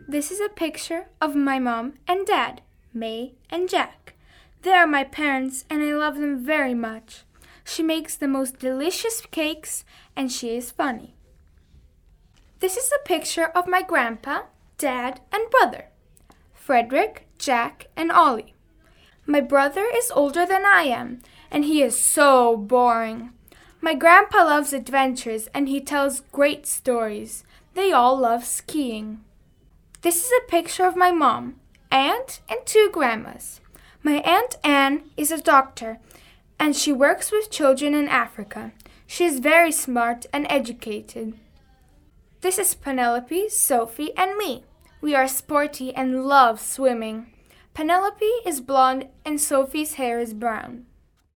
This is a picture of my mom and dad, May and Jack. They are my parents and I love them very much. She makes the most delicious cakes and she is funny. This is a picture of my grandpa, dad, and brother, Frederick, Jack, and Ollie. My brother is older than I am, and he is so boring. My grandpa loves adventures and he tells great stories. They all love skiing. This is a picture of my mom, aunt, and two grandmas. My Aunt Anne is a doctor and she works with children in Africa. She is very smart and educated. This is Penelope, Sophie, and me. We are sporty and love swimming. Penelope is blonde and Sophie's hair is brown.